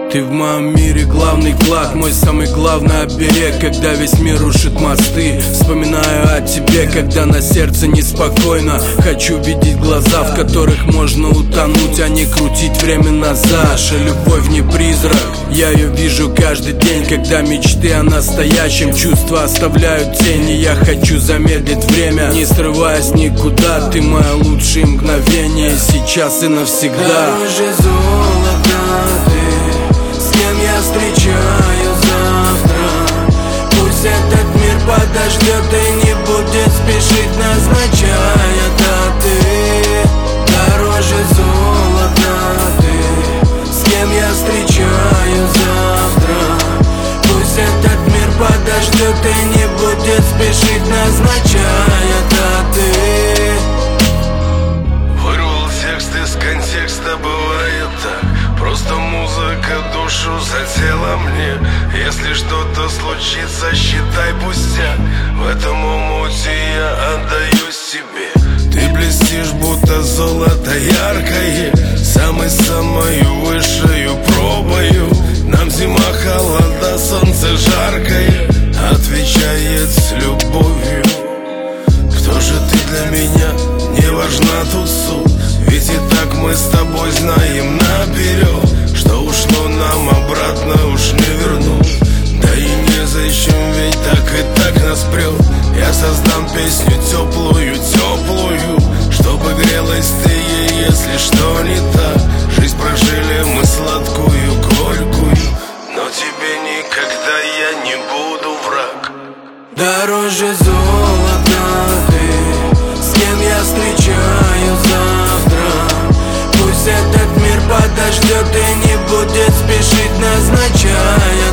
Ты в моем мире главный клад, мой самый главный оберег. Когда весь мир рушит мосты, вспоминаю о тебе, когда на сердце неспокойно. Хочу видеть глаза, в которых можно утонуть, а не крутить время назад. Наша любовь не призрак, я ее вижу каждый день. Когда мечты о настоящем, чувства оставляют тени. Я хочу замедлить время, не срываясь никуда. Ты мое лучшее мгновение, сейчас и навсегда. Дороже золота ты, с кем я встречаю завтра. Пусть этот мир подождет и не будет спешить, назначая даты. Дороже золота ты, с кем я встречаю завтра. Пусть этот мир подождет и не будет спешить, назначая даты. Вырвал текст из контекста, бывает так. Просто музыка душу задела мне. Если что-то случится, считай пустяк. В этом омуте я отдаюсь тебе. Ты блестишь, будто золото яркое, самой-самою высшую пробою. Нам зима холода, солнце жаркое отвечает с любовью. Кто же ты для меня? Не важна тут суть, ведь и так мы с тобой знаем наперед, что ушло нам обратно уж не вернуть. Да и незачем, ведь так нас прет. Я создам песню теплую, чтобы грелась ты ей, если что не так. Жизнь прожили мы сладкую, горькую, но тебе никогда я не буду враг. Дороже золота ты, с кем я встречаю завтра. Пусть этот мир подождет и не будет спешить, назначая